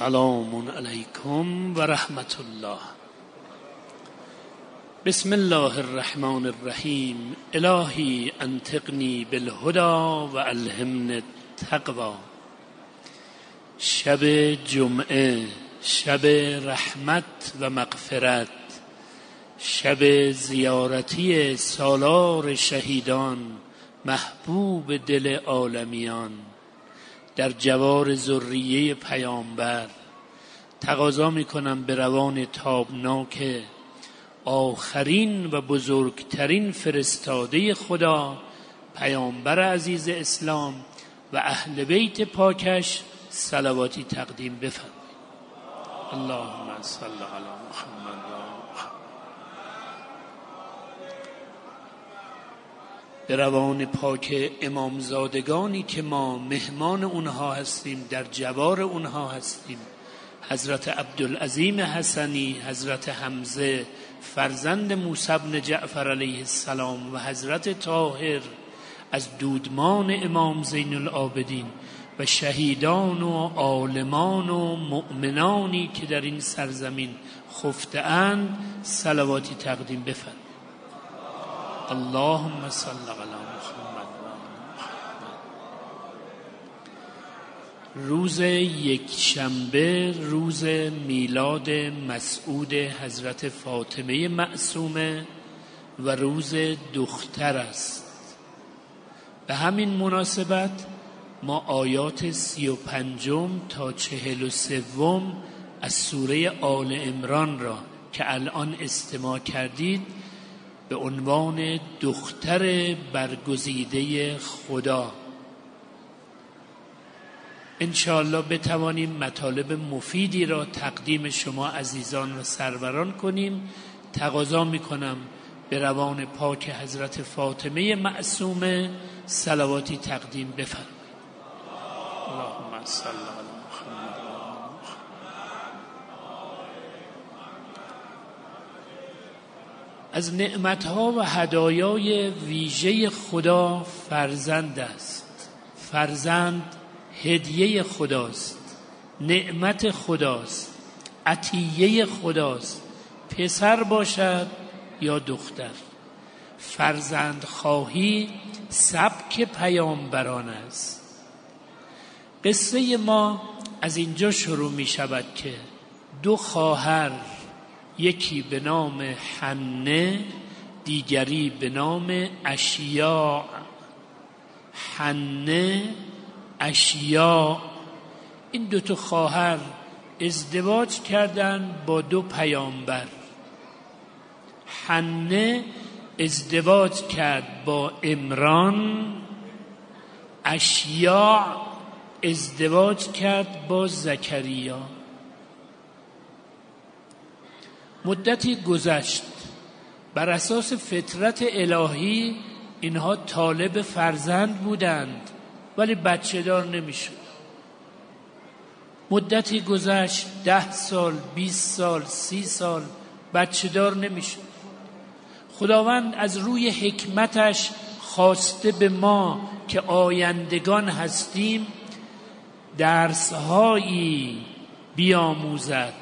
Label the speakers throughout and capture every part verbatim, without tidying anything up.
Speaker 1: سلام علیکم و رحمت الله. بسم الله الرحمن الرحیم. الهی انطقنی بالهدی و الهمنی التقوی. شب جمعه، شب رحمت و مغفرت، شب زیارتی سالار شهیدان، محبوب دل عالمیان، در جوار ذریه پیامبر. تقاضا میکنم به روان تابناک آخرین و بزرگترین فرستاده خدا، پیامبر عزیز اسلام و اهل بیت پاکش صلواتی تقدیم بفرمایید. اللهم صل علی محمد. به روان پاک امامزادگانی که ما مهمان اونها هستیم، در جوار اونها هستیم، حضرت عبدالعظیم حسنی، حضرت حمزه فرزند موسی بن جعفر علیه السلام و حضرت طاهر از دودمان امام زین العابدین و شهیدان و عالمان و مؤمنانی که در این سرزمین خفته اند صلواتی تقدیم بفرمایید. اللهم صل علی محمد. روز یکشنبه روز میلاد مسعود حضرت فاطمه معصومه و روز دختر است. به همین مناسبت ما آیات سی و پنجم تا چهل و سوم از سوره آل عمران را که الان استماع کردید به عنوان دختر برگزیده خدا انشاءالله بتوانیم مطالب مفیدی را تقدیم شما عزیزان و سروران کنیم. تقاضا میکنم به روان پاک حضرت فاطمه معصومه صلواتی تقدیم بفرمایید. اللهم صل علی محمد. از نعمتها و هدایای ویژه خدا فرزند است. فرزند هدیه خداست، نعمت خداست، عطیه خداست، پسر باشد یا دختر. فرزند خواهی سبک پیامبران است. قصه ما از اینجا شروع می شود که دو خواهر، یکی به نام حنه دیگری به نام اشیاء، حنه اشیاء، این دو تا خواهر ازدواج کردند با دو پیامبر. حنه ازدواج کرد با عمران، اشیاء ازدواج کرد با زکریا. مدتی گذشت، بر اساس فطرت الهی اینها طالب فرزند بودند ولی بچه دار نمیشد. مدتی گذشت، ده سال، بیست سال، سی سال، بچه دار نمیشد. خداوند از روی حکمتش خواسته به ما که آیندگان هستیم درسهایی بیاموزد.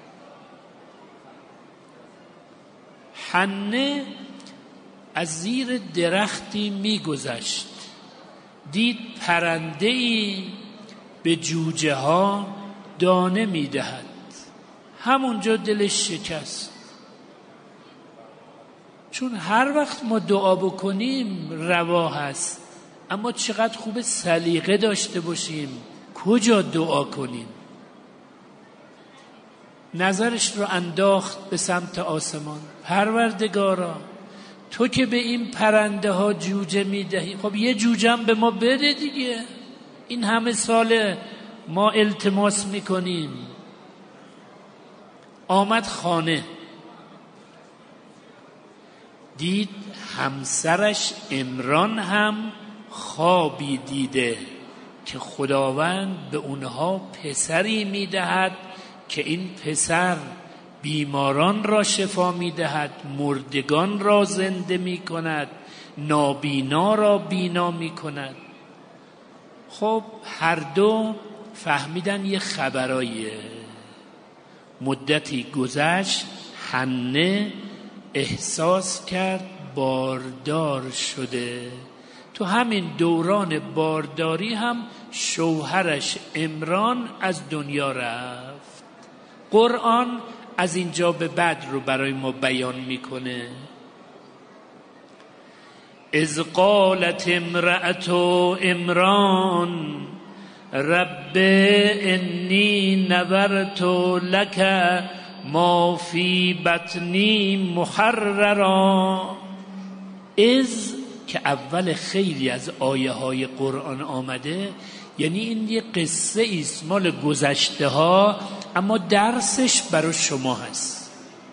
Speaker 1: حنه از زیر درختی میگذشت، دید پرنده‌ای به جوجه ها دانه میدهد. همونجا دلش شکست، چون هر وقت ما دعا بکنیم روا هست، اما چقدر خوب سلیقه داشته باشیم کجا دعا کنیم. نظرش رو انداخت به سمت آسمان. پروردگارا، تو که به این پرنده ها جوجه میدهی، خب یه جوجه هم به ما بده دیگه. این همه ساله ما التماس میکنیم. آمد خانه، دید همسرش عمران هم خوابی دیده که خداوند به اونها پسری میدهد که این پسر بیماران را شفا میدهد، مردگان را زنده میکند، نابینا را بینا میکند. خب هر دو فهمیدن یه خبراییه. مدتی گذشت، حنه احساس کرد باردار شده. تو همین دوران بارداری هم شوهرش عمران از دنیا رفت. قرآن از اینجا به بعد رو برای ما بیان میکنه. اذ قالت امرأة عمران رب انی نذرت لک ما فی بطنی محررا. اذ که اول خیلی از آیه های قرآن آمده، یعنی این یه قصه ایست مال گذشته ها، اما درسش برای شما هست.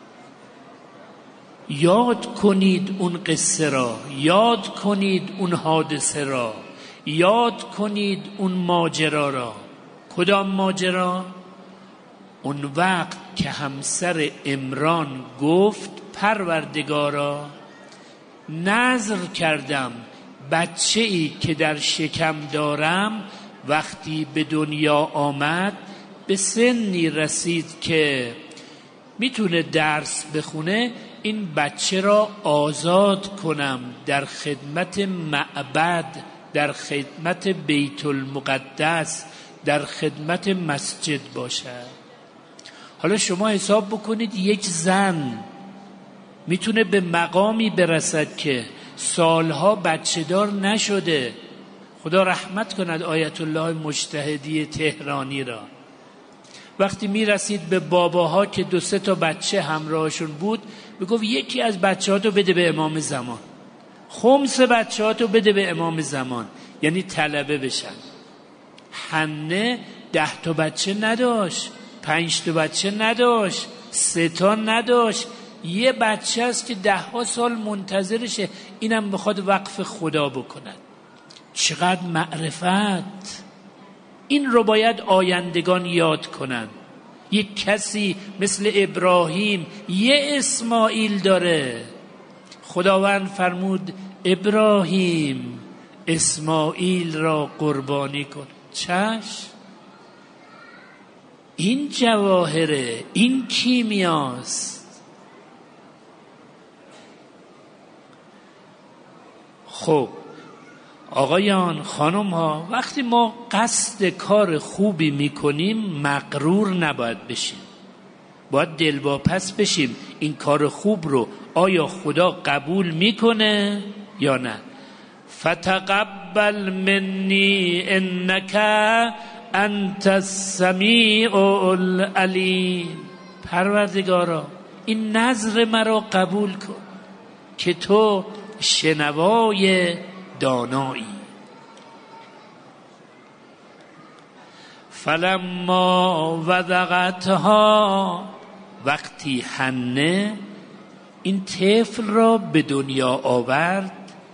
Speaker 1: یاد کنید اون قصه را، یاد کنید اون حادثه را، یاد کنید اون ماجرا را. کدام ماجرا؟ اون وقت که همسر عمران گفت پروردگارا نذر کردم بچه ای که در شکم دارم وقتی به دنیا آمد به سنی رسید که میتونه درس بخونه، این بچه را آزاد کنم در خدمت معبد، در خدمت بیت المقدس، در خدمت مسجد باشد. حالا شما حساب بکنید یک زن میتونه به مقامی برسد که سالها بچه دار نشده. خدا رحمت کند آیت الله مجتهدی تهرانی را. وقتی میرسید به باباها که دو سه تا بچه همراهشون بود، میگفت یکی از بچه ها تو بده به امام زمان، خمس بچه ها تو بده به امام زمان، یعنی طلبه بشن. حنه ده تا بچه نداشت، پنج تا بچه نداشت، سه تا نداشت، یه بچه است که ده ها سال منتظرشه، اینم بخواد وقف خدا بکند. چقدر معرفت! این رو باید آیندگان یاد کنن. یک کسی مثل ابراهیم یه اسماعیل داره. خداوند فرمود ابراهیم اسماعیل را قربانی کن. چشم. این جواهره، این کیمیاست. خب آقایان، خانم ها، وقتی ما قصد کار خوبی میکنیم مغرور نباید بشیم، باید دلواپس بشیم این کار خوب رو آیا خدا قبول میکنه یا نه. فتقبل منی انک انت السمیع العلیم. پروردگارا این نذر مرا قبول کن که تو شنوای دانایی. فلما وضعتها، وقتی حنه این طفل را به دنیا آورد،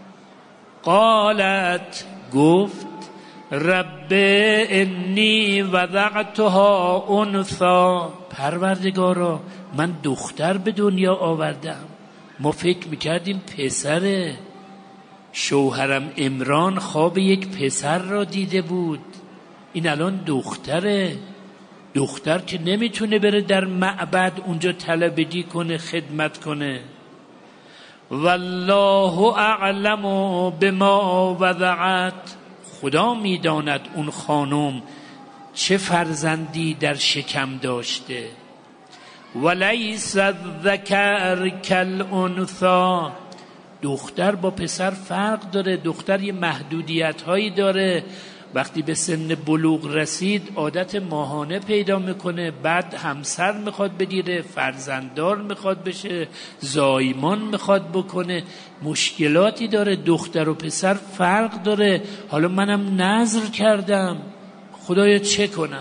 Speaker 1: قالت گفت رب انی وضعتها انثی. پروردگارا من دختر به دنیا آوردم، ما فکر میکردیم پسره. شوهرم عمران خواب یک پسر را دیده بود، این الان دختره. دختر که نمیتونه بره در معبد اونجا طلبگی کنه، خدمت کنه. والله اعلم بما وضعت. خدا میداند اون خانم چه فرزندی در شکم داشته. ولیس الذکر کالانثی. دختر با پسر فرق داره، دختر یه محدودیت هایی داره. وقتی به سن بلوغ رسید عادت ماهانه پیدا میکنه، بعد همسر میخواد بگیره، فرزنددار میخواد بشه، زایمان میخواد بکنه، مشکلاتی داره. دختر و پسر فرق داره. حالا منم نذر کردم، خدایا چه کنم؟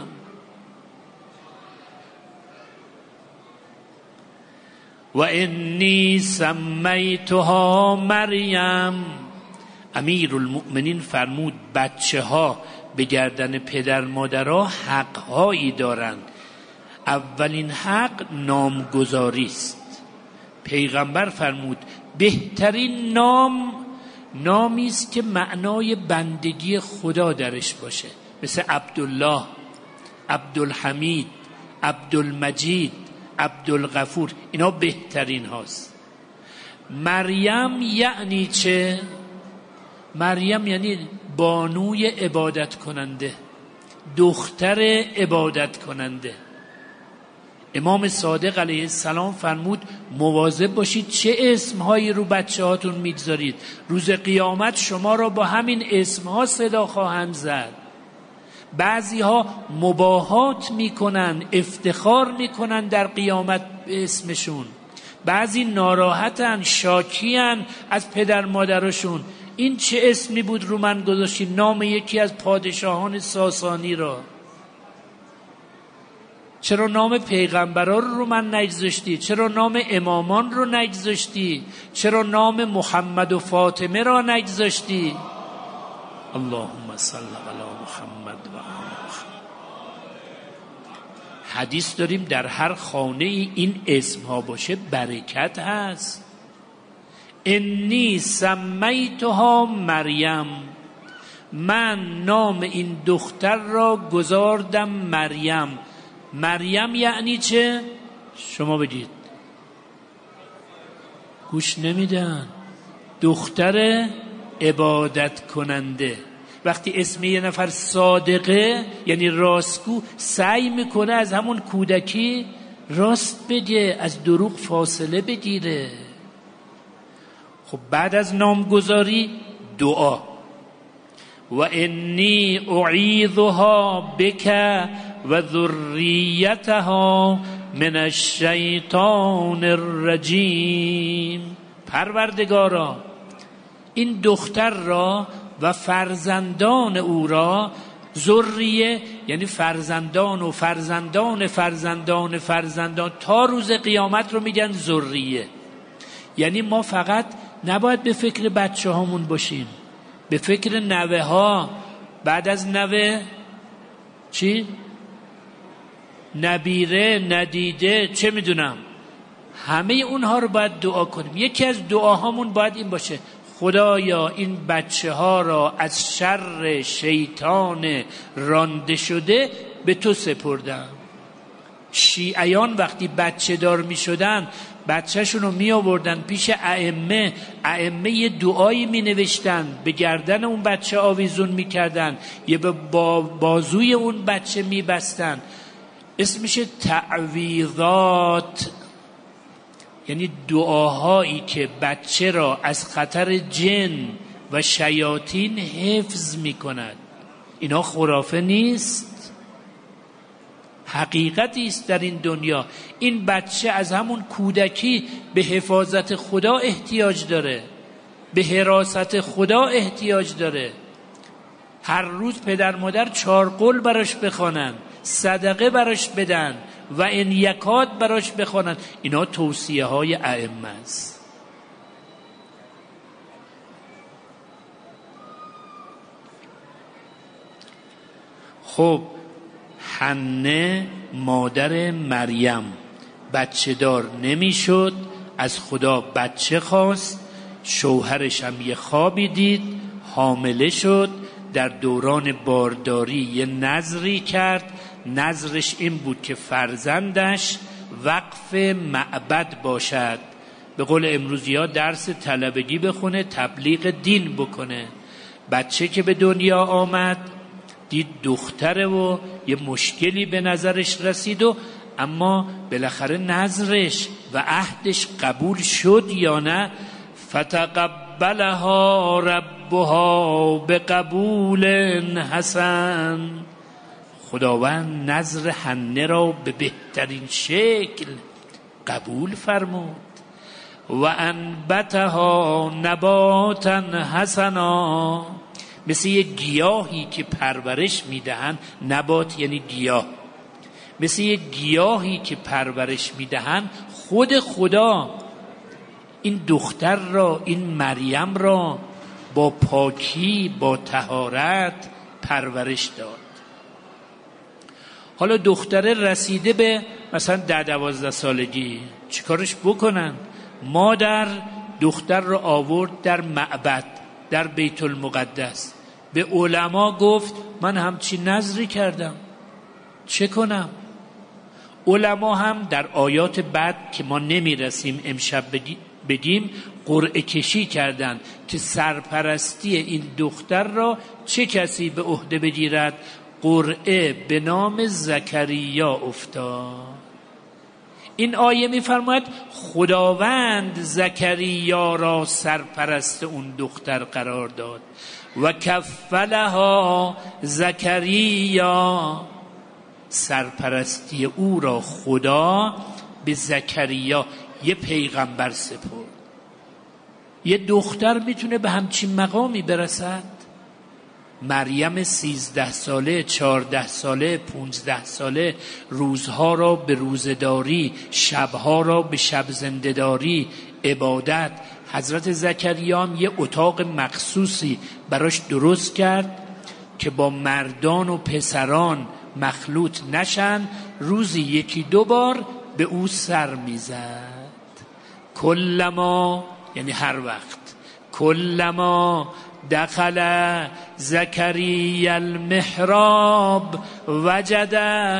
Speaker 1: و انی سمیتها مریم. امیر المؤمنین فرمود بچه ها به گردن پدر مادرها حقهایی دارند. اولین حق نامگذاری است. پیغمبر فرمود بهترین نام نامی است که معنای بندگی خدا درش باشه، مثل عبدالله، عبدالحمید، عبدالمجید، عبدالغفور، اینا بهترین هاست. مریم یعنی چه؟ مریم یعنی بانوی عبادت کننده، دختر عبادت کننده. امام صادق علیه السلام فرمود مواظب باشید چه اسمهایی رو بچه هاتون میگذارید، روز قیامت شما را با همین اسمها صدا خواهند زد. بعضی ها مباهات میکنن، افتخار میکنن در قیامت به اسمشون، بعضی ناراحتن، شاکیان از پدر مادرشون. این چه اسمی بود رو من گذاشتی؟ نام یکی از پادشاهان ساسانی را. چرا نام پیغمبران رو من نگذاشتی؟ چرا نام امامان رو نگذاشتی؟ چرا نام محمد و فاطمه را نگذاشتی؟ اللهم صل علی محمد و آل محمد. حدیث داریم در هر خانه ای این اسم ها باشه برکت هست. انی سمیتها مریم، من نام این دختر را گذاردم مریم. مریم یعنی چه؟ شما بگید. گوش نمیدن. دختر عبادت کننده. وقتی اسم یه نفر صادقه یعنی راستگو، سعی میکنه از همون کودکی راست بگه، از دروغ فاصله بگیره. خب بعد از نامگذاری دعا، و انی اعیذها بک و ذریتها من الشیطان الرجیم. پروردگارا این دختر را و فرزندان او را، ذریه یعنی فرزندان و فرزندان فرزندان فرزندان تا روز قیامت رو میگن ذریه. یعنی ما فقط نباید به فکر بچه هامون باشیم، به فکر نوه ها، بعد از نوه چی؟ نبیره، ندیده، چه میدونم، همه اونها رو باید دعا کنیم. یکی از دعاهامون باید این باشه: خدایا این بچه ها را از شر شیطان رانده شده به تو سپردم. شیعیان وقتی بچه دار می شدن بچهشون رو می آوردن پیش ائمه، ائمه یه دعایی می نوشتن، به گردن اون بچه آویزون می کردن، یه به بازوی اون بچه می بستن. اسمش تعویضات، یعنی دعاهایی که بچه را از خطر جن و شیاطین حفظ می کند. اینا خرافه نیست، حقیقتی است در این دنیا. این بچه از همون کودکی به حفاظت خدا احتیاج داره، به حراست خدا احتیاج داره. هر روز پدر مادر چهار قول براش بخوانن، صدقه براش بدن و ان یکات براش بخوانن. اینا توصیه های ائمه است. خب حنه مادر مریم بچه دار نمی شد، از خدا بچه خواست، شوهرش هم یه خوابی دید، حامله شد. در دوران بارداری یه نذری کرد، نذرش این بود که فرزندش وقف معبد باشد، به قول امروزی ها درس طلبگی بخونه، تبلیغ دین بکنه. بچه که به دنیا آمد دید دختره و یه مشکلی به نظرش رسید، و اما بالاخره نذرش و عهدش قبول شد یا نه؟ فتقبلها ربها بقبول حسن. خداوند نذر حنه را به بهترین شکل قبول فرمود. و انبتها نباتا حسنا، مثل یه گیاهی که پرورش میدهن، نبات یعنی گیاه، مثل یه گیاهی که پرورش میدهن، خود خدا این دختر را، این مریم را با پاکی، با طهارت پرورش داد. حالا دختره رسیده به مثلا ده دوازده سالگی، چیکارش بکنن؟ مادر دختر را آورد در معبد، در بیت المقدس، به علما گفت من همچین نذری کردم، چه کنم؟ علما هم در آیات بعد که ما نمیرسیم امشب بگیم قرعه کشی کردند که سرپرستی این دختر را چه کسی به عهده بگیرد. قرعه به نام زکریا افتاد. این آیه می‌فرماید خداوند زکریا را سرپرست اون دختر قرار داد و کفلها زکریا، سرپرستی او را خدا به زکریا یه پیغمبر سپرد. یه دختر میتونه به همچین مقامی برسد؟ مریم سیزده ساله، چهارده ساله، پونزده ساله روزها را به روزداری، شبها را به شب زنده‌داری، عبادت. حضرت زکریا هم یه اتاق مخصوصی براش درست کرد که با مردان و پسران مخلوط نشن. روزی یکی دو بار به او سر میزد. کلما یعنی هر وقت، کلما دخل زکریا المحراب وجد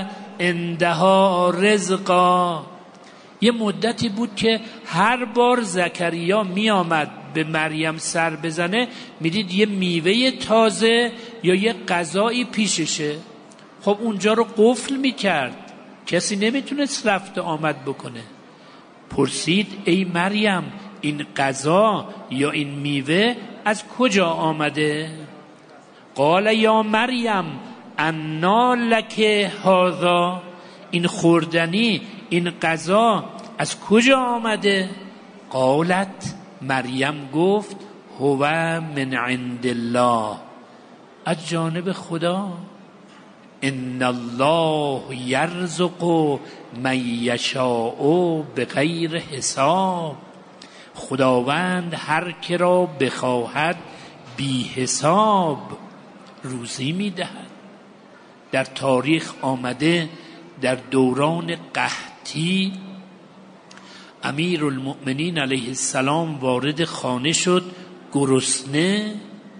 Speaker 1: عندها رزقا. یه مدتی بود که هر بار زکریا می آمد به مریم سر بزنه میدید یه میوه تازه یا یه غذایی پیششه. خب اونجا رو قفل میکرد، کسی نمیتونست رفت آمد بکنه. پرسید ای مریم این غذا یا این میوه از کجا آمده؟ قال یا مریم انا لک هذا، این خوردنی این غذا از کجا آمده؟ قالت، مریم گفت هو من عند الله، از جانب خدا. ان الله یرزق من یشاء بغیر حساب، خداوند هر که را بخواهد بی حساب روزی میدهد. در تاریخ آمده در دوران قحطی امیرالمؤمنین علیه السلام وارد خانه شد، گرسنه،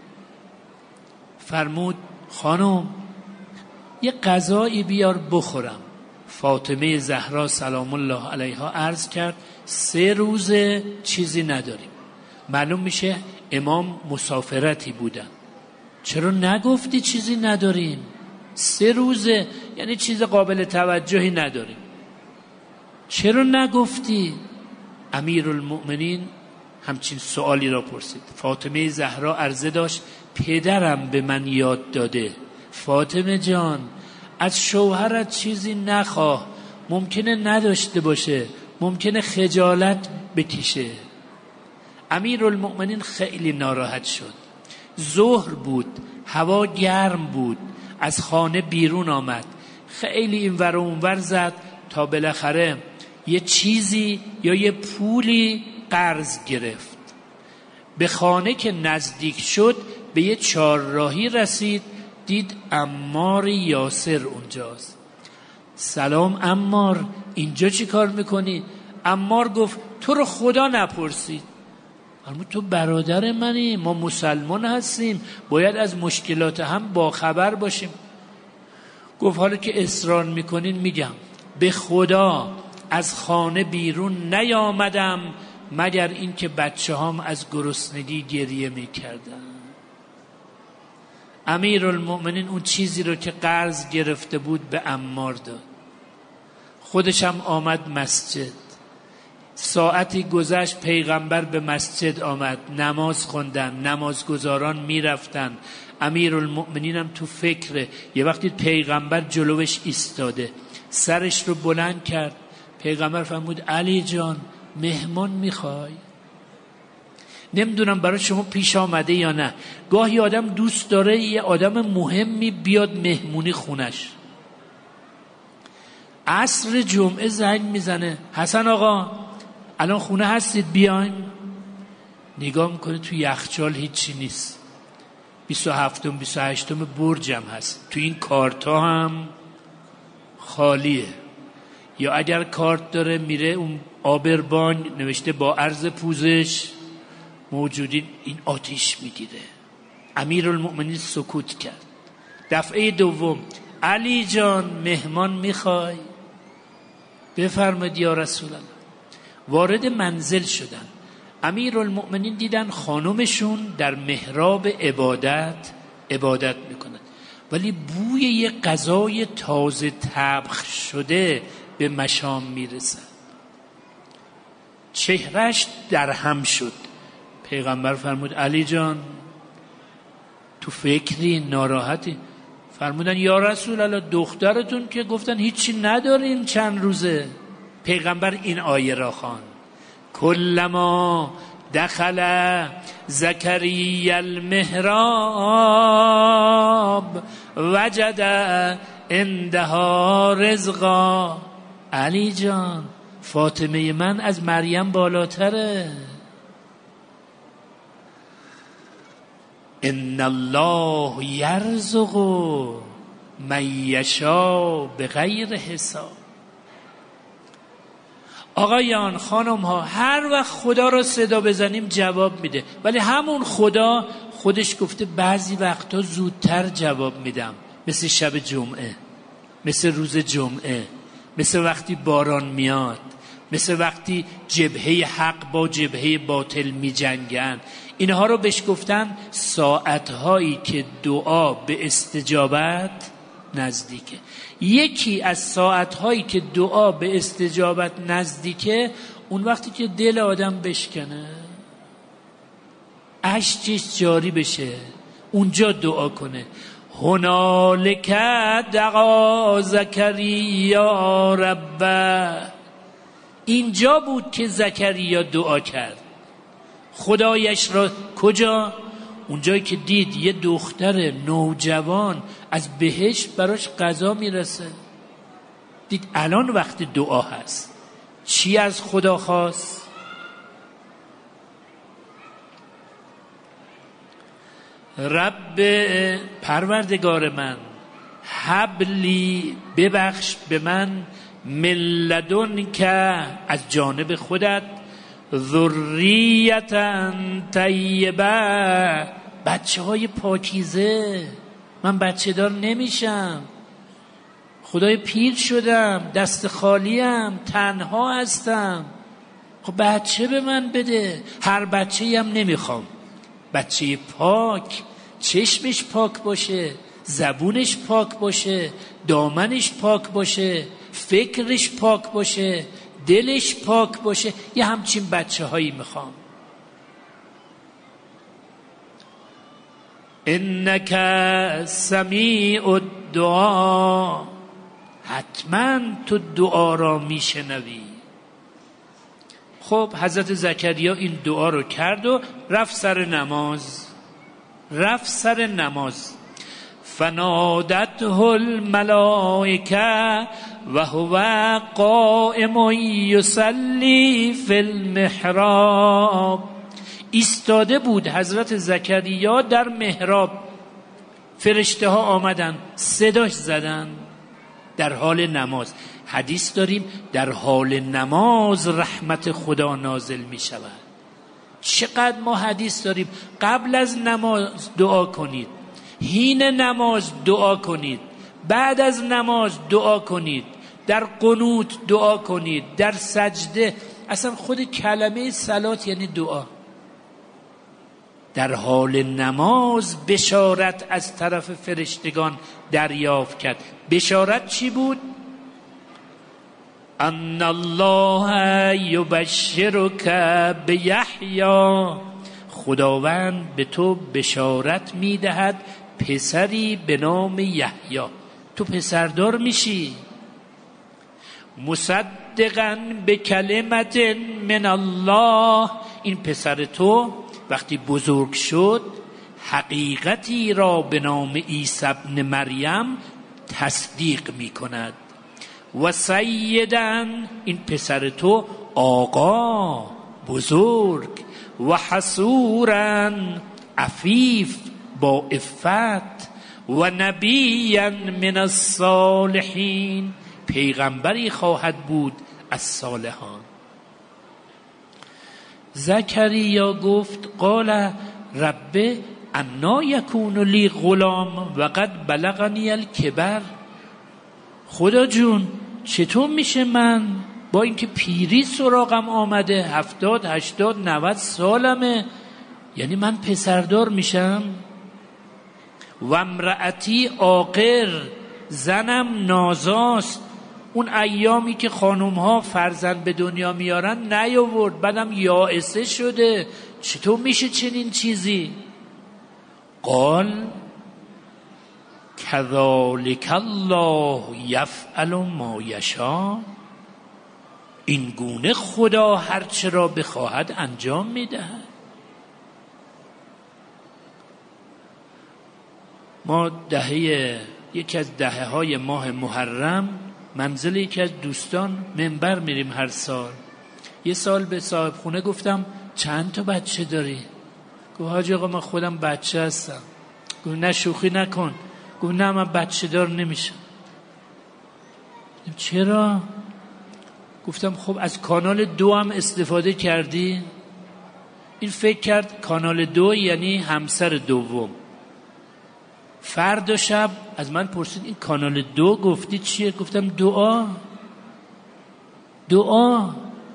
Speaker 1: فرمود خانم یه غذایی بیار بخورم. فاطمه زهرا سلام الله علیها عرض کرد سه روزه چیزی نداریم. معلوم میشه امام مسافرتی بودن. چرا نگفتی چیزی نداریم؟ سه روزه یعنی چیز قابل توجهی نداریم، چرا نگفتی؟ امیرالمؤمنین همچین سوالی را پرسید. فاطمه زهرا عرضه داشت پدرم به من یاد داده فاطمه جان از شوهرت چیزی نخواه، ممکنه نداشته باشه، ممکنه خجالت بکشه. امیرالمؤمنین خیلی ناراحت شد. ظهر بود، هوا گرم بود، از خانه بیرون آمد، خیلی این ور و اون ور زد تا بالاخره یه چیزی یا یه پولی قرض گرفت. به خانه که نزدیک شد به یه چهارراهی رسید، دید عمار یاسر اونجاست. سلام عمار، اینجا چی کار میکنی؟ عمار گفت تو رو خدا نپرسید. اما تو برادر منی، ما مسلمان هستیم، باید از مشکلات هم باخبر باشیم. گفت حالا که اصرار میکنین میگم، به خدا از خانه بیرون نیامدم مگر این که بچه هم از گرسنگی گریه میکردن. امیرالمؤمنین اون چیزی رو که قرض گرفته بود به عمار داد. خودش هم آمد مسجد. ساعتی گذشت پیغمبر به مسجد آمد، نماز خوندن، نمازگزاران میرفتن. امیرالمؤمنین هم تو فکره. یه وقتی پیغمبر جلوش ایستاده، سرش رو بلند کرد. پیغمبر فرمود علی جان مهمان میخوای؟ نمیدونم برای شما پیش آمده یا نه، گاهی آدم دوست داره یه آدم مهمی بیاد مهمونی خونش. عصر جمعه زنگ میزنه، حسن آقا الان خونه هستید بیاین؟ نگاه میکنه تو یخچال هیچی نیست. بیست و هفتم بیست و هشتم برجم هست، تو این کارتا هم خالیه. یا اگر کارت داره میره اون آبربان نوشته با عرض پوزش موجودین، این آتیش میگیره. امیرالمؤمنین سکوت کرد. دفعه دوم علی جان مهمان میخوای؟ بفرمایید یا رسول الله. وارد منزل شدن. امیرالمؤمنین دیدن خانمشون در محراب عبادت عبادت میکنن، ولی بوی یه غذای تازه طبخ شده به مشام میرسه. چهرش در هم شد. پیغمبر فرمود علی جان تو فکری ناراحتی؟ فرمودن یا رسول الله دخترتون که گفتن هیچی ندارین چند روزه. پیغمبر این آیه را خواند کلما دخل زکریا المحراب وجد عندها رزقا. علی جان فاطمه من از مریم بالاتره. ان الله یرزق من یشاء بغیر حساب. آقایان خانم ها، هر وقت خدا را صدا بزنیم جواب میده، ولی همون خدا خودش گفته بعضی وقتا زودتر جواب میدم، مثل شب جمعه، مثل روز جمعه، مثل وقتی باران میاد، مثل وقتی جبهه حق با جبهه باطل می جنگن. اینها رو بهش گفتن ساعتهایی که دعا به استجابت نزدیکه. یکی از ساعتهایی که دعا به استجابت نزدیکه اون وقتی که دل آدم بشکنه، اشکش جاری بشه، اونجا دعا کنه. هنالک دعا زکریا ربه. اینجا بود که زکریا دعا کرد خدایش را. کجا؟ اونجایی که دید یه دختر نوجوان از بهشت براش غذا میرسه. دید الان وقت دعا هست. چی از خدا خواست؟ رب پروردگار من، حبلی ببخش به من، من لدنک از جانب خودت، ذریتا طیبه بچه های پاکیزه. من بچه دار نمیشم، خدای پیر شدم، دست خالیم، تنها هستم. خب بچه به من بده. هر بچه‌ای هم نمیخوام، بچه پاک، چشمش پاک باشه، زبونش پاک باشه، دامنش پاک باشه، فکرش پاک باشه، دلش پاک باشه. یه همچین بچه هایی میخوام. انک سمیع الدعا، حتما تو دعا را میشنوی. خب حضرت زکریا این دعا رو کرد و رفت سر نماز. رفت سر نماز. فنادته الملائکه و هو قائم یصلی فی المحراب. ایستاده بود حضرت زکریا در محراب. فرشته ها آمدن صداش زدن در حال نماز. حدیث داریم در حال نماز رحمت خدا نازل می شود. چقدر ما حدیث داریم قبل از نماز دعا کنید، حین نماز دعا کنید، بعد از نماز دعا کنید، در قنوت دعا کنید، در سجده. اصلا خود کلمه صلات یعنی دعا. در حال نماز بشارت از طرف فرشتگان دریافت کرد. بشارت چی بود؟ ان الله یبشرک بیحیی. خداوند به تو بشارت میدهد پسری به نام یحیی. تو پسردار میشی. مصدقا بکلمت من الله. این پسر تو وقتی بزرگ شد حقیقتی را به نام عیسی ابن مریم تصدیق می کند. و سیداً، این پسر تو آقا بزرگ، و حصوراً عفیف با عفت، و نبیاً من الصالحین، پیغمبری خواهد بود از صالحان. زکریا گفت قال رب انا یکون لی غلام و قد بلغنی الکبر. خدا جون چطور میشه من با اینکه پیری سراغم آمده، هفتاد هشتاد نود سالمه، یعنی من پسردار میشم؟ و امرأتی عاقر، زنم نازاست، اون ایامی که خانوم ها فرزند به دنیا میارن نیاورد، بعدم یائسه شده، چطور میشه چنین چیزی؟ قال کذالک الله یفعل ما یشاء، این گونه خدا هرچه را بخواهد انجام میدهد. ما دهه یکی از دهه های ماه محرم منزل یکی از دوستان منبر میریم هر سال. یه سال به صاحب خونه گفتم چند تا بچه داری؟ گفت حاج آقا من خودم بچه هستم. گفت نه شوخی نکن. گفت نه من بچه دار نمیشم. چرا؟ گفتم خب از کانال دو هم استفاده کردی؟ این فکر کرد کانال دو یعنی همسر دوم. فرد و شب از من پرسید این کانال دو گفتی چیه؟ گفتم دعا. دعا.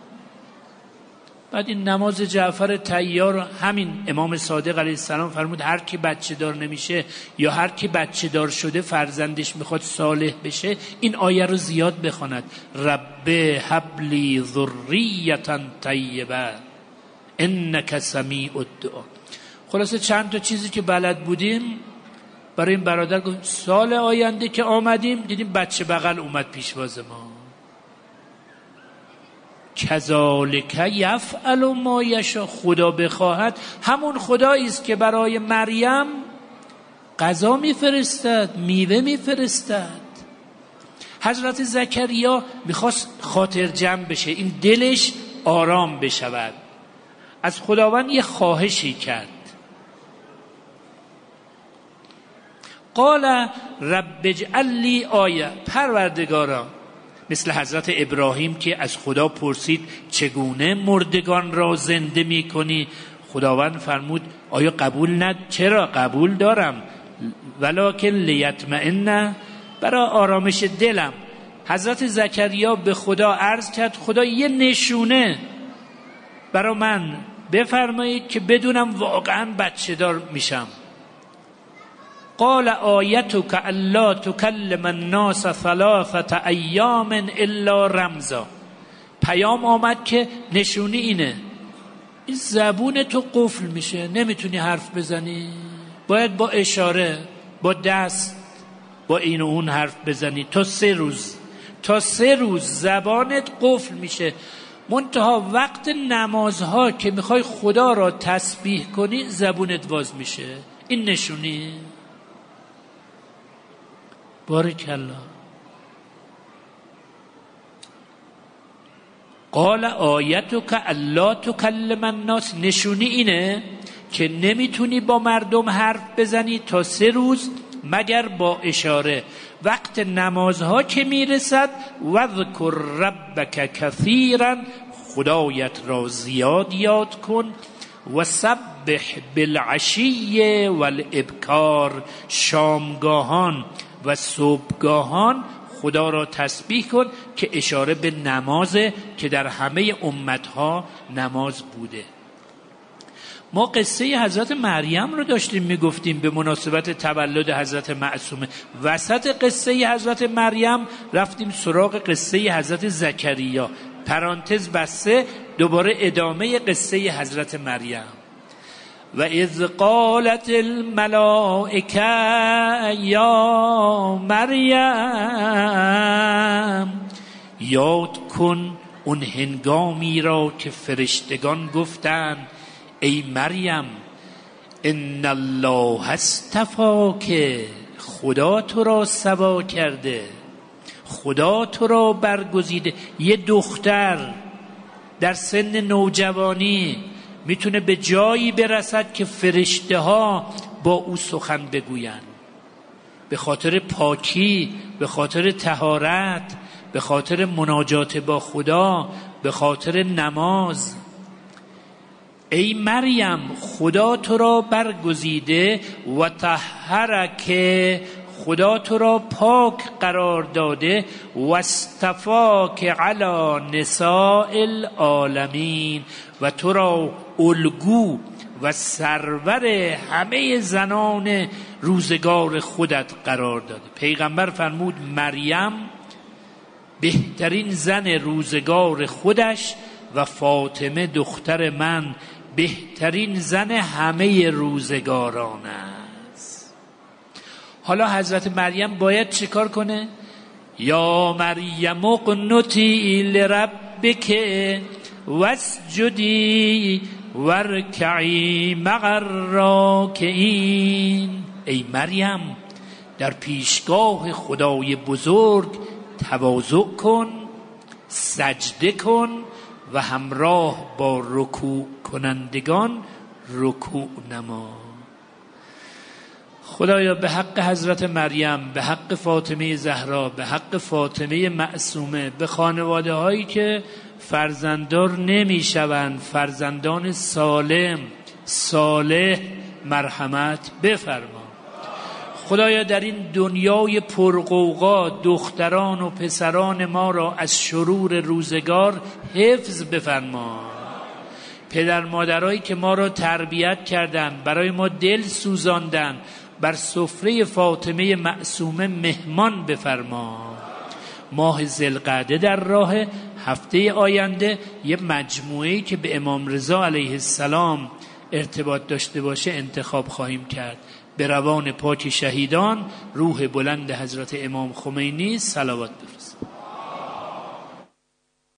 Speaker 1: بعد این نماز جعفر طیار، همین امام صادق علیه السلام فرمود هر کی بچه دار نمیشه یا هر کی بچه دار شده فرزندش میخواد صالح بشه، این آیه رو زیاد بخواند: رب هب لی ذریة طیبه انک سمیع الدعا. خلاصه چند تا چیزی که بلد بودیم برای این برادر گفت. سال آینده که آمدیم دیدیم بچه بغل اومد پیشواز ما. کذالک یفعل ما یشاء، خدا بخواهد همون خدایی است که برای مریم غذا میفرستد، میوه میفرستد. حضرت زکریا میخواست خاطر جمع بشه، این دلش آرام بشود، از خداوند یه خواهشی کرد. قال رب اجعل لی آیه، پروردگارا، مثل حضرت ابراهیم که از خدا پرسید چگونه مردگان را زنده می کنی؟ خداوند فرمود آیا قبول ند؟ چرا قبول دارم، ولکن لیطمئن، برای آرامش دلم. حضرت زکریا به خدا عرض کرد خدا یه نشونه برای من بفرمایید که بدونم واقعا بچه دار میشم. قال آیتک الا تکلم الناس ثلاثه ایام الا رمزا، پیام آمد که نشونی اینه، این زبون تو قفل میشه، نمیتونی حرف بزنی، باید با اشاره، با دست، با این و اون حرف بزنی تا سه روز تا سه روز زبانت قفل میشه. منتها وقت نمازها که میخوای خدا را تسبیح کنی زبونت باز میشه. این نشونی. بارک الله. قال آیتک الا تکلم الناس، نشونی اینه که نمیتونی با مردم حرف بزنی تا سه روز مگر با اشاره. وقت نمازها که میرسد وذکر ربک کثیرا، خدایت را زیاد یاد کن. و سبح بالعشی والابکار، شامگاهان و صبحگاهان خدا را تسبیح کن، که اشاره به نمازه که در همه امتها نماز بوده. ما قصه حضرت مریم رو داشتیم میگفتیم به مناسبت تولد حضرت معصومه. وسط قصه حضرت مریم رفتیم سراغ قصه حضرت زکریا، پرانتز بسته، دوباره ادامه قصه حضرت مریم. و اذ قالت الملائکه یا مریم، یاد کن اون هنگامی را که فرشتگان گفتند ای مریم ان الله اصطفاک، خدا تو را صفا کرده، خدا تو را برگزیده. یه دختر در سن نوجوانی میتونه به جایی برسد که فرشته ها با او سخن بگویند، به خاطر پاکی، به خاطر طهارت، به خاطر مناجات با خدا، به خاطر نماز. ای مریم خدا تو را برگزیده و طهرک، خدا تو را پاک قرار داده، واصطفاک علی نساء العالمین، و تو را الگو و سرور همه زنان روزگار خودت قرار داده. پیغمبر فرمود مریم بهترین زن روزگار خودش و فاطمه دختر من بهترین زن همه روزگاران است. حالا حضرت مریم باید چیکار کنه؟ یا مریم اقنتی لربک واسجدی وارکعی مع الراکعین. ای مریم در پیشگاه خدای بزرگ تواضع کن، سجده کن و همراه با رکوع کنندگان رکوع نما. خدایا به حق حضرت مریم، به حق فاطمه زهرا، به حق فاطمه معصومه، به خانواده هایی که فرزنددار نمی شوند، فرزندان سالم صالح مرحمت بفرما. خدایا در این دنیای پرغوغا دختران و پسران ما را از شرور روزگار حفظ بفرما. پدر مادرایی که ما را تربیت کردند، برای ما دل سوزاندند، بر سفره فاطمه معصومه مهمان بفرما. ماه ذوالقعده در راه، هفته آینده یه مجموعه‌ای که به امام رضا علیه السلام ارتباط داشته باشه انتخاب خواهیم کرد. به روان پاک شهیدان، روح بلند حضرت امام خمینی صلوات بفرستید.